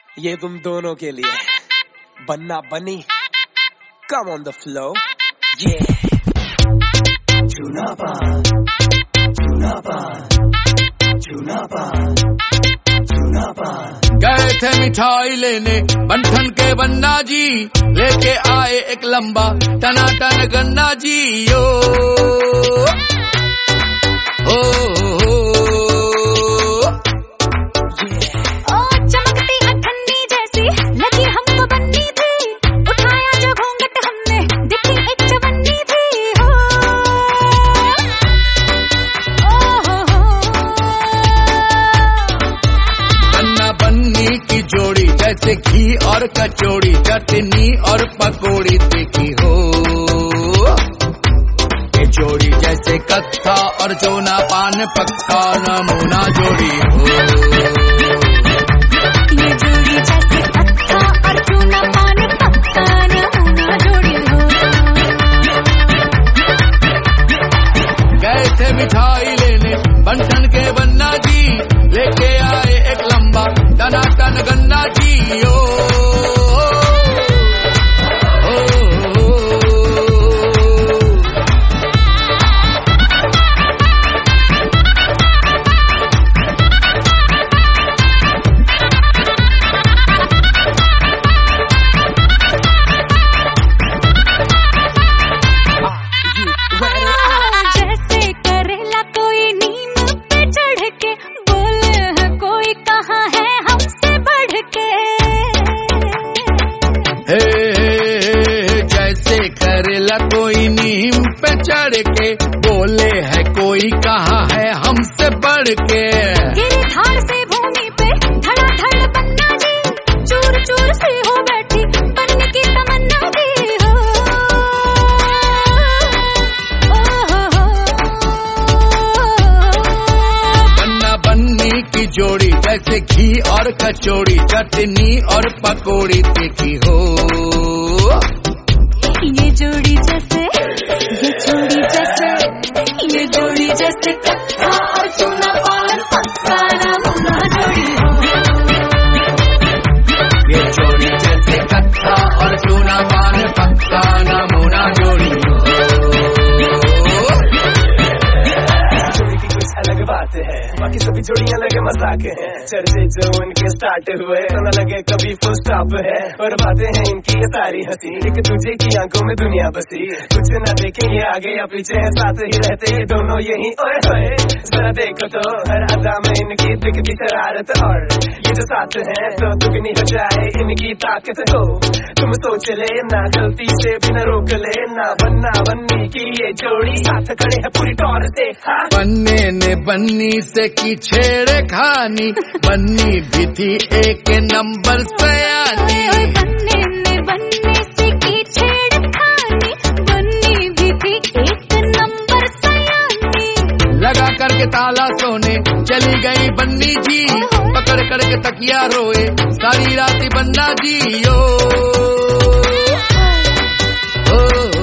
ये तुम दोनों के लिए बनना बनी कम ऑन द फ्लो ये चूना पान चूना पान चूना पान चूना पान। गए थे मिठाई लेने बंठन के बन्ना जी, लेके आए एक लंबा टनाटन गन्ना जी। ओ चमकती अठन्नी जैसी लगी हमको बन्नी थी, उठाया जो घूंघट हमने दिखी एक चवन्नी थी। बन्ना बन्नी की जोड़ी जैसे घी और कचौड़ी, चटनी और पकौड़ी देखी हो। ये जोड़ी जैसे कत्था और जोना पान पक्का नमूना जोड़ी हो। ये जोड़ी जैसे कत्था और चूना पान पक्का नमूना जोड़ी हो। गए थे मिठाई लेने बंठन के बन्ना जी, लेके आए एक लंबा टनाटन गन्ना जी। ओ जैसे करेला कोई नीम पे चढ़ के, बोले है कोई कहा है हमसे बढ़ के। गिरी धार से भूमि पे धड़ाधड़ बन्ना जी, चूर चूर से हो बैठी बनने की तमन्ना जी हो। बन्ना बन्नी की जोड़ी जैसे घी और कचौड़ी, चटनी और पकौड़ी देखी हो। ये जोड़ी जैसे ये जोड़ी जैसे ये जोड़ी जैसे कत्था और चूना पान पक्का नमूना जोड़ी हो। ये जोड़ी जैसे कत्था और चूना पान पक्का नमूना जोड़ी हो। जोड़ी की कुछ अलग बात है, बाकी सभी जोड़ियां लगे मजाक है। चर्चे जो इनके स्टार्ट हुए तो न लगे कभी फुल स्टॉप है, और बातें हैं इनकी ये सारी हंसी, एक दूसरे की आंखों में दुनिया बसी। कुछ न देखे ये आगे या पीछे है, साथ ही रहते ये दोनों यही। ओए होए जरा देखो तो हर अदा में इनकी दिखती शरारत, और ये जो साथ है तो दुगनी हो जाए इनकी ताकत हो। तुम सोच ले ना गलती से भी न रोक ले ना, बन्ना बन्नी की ये जोड़ी साथ खड़े है पूरी तौर से। बन्ने ने बन्नी से की छेड़े खानी, बन्नी भी थी एक नंबर सयानी। बन्ने ने बन्नी से की छेड़खानी, बन्नी भी थी एक नंबर सयानी। लगा करके ताला सोने चली गई बन्नी जी, पकड़ करके तकिया रोए सारी रात बन्ना जी। ओ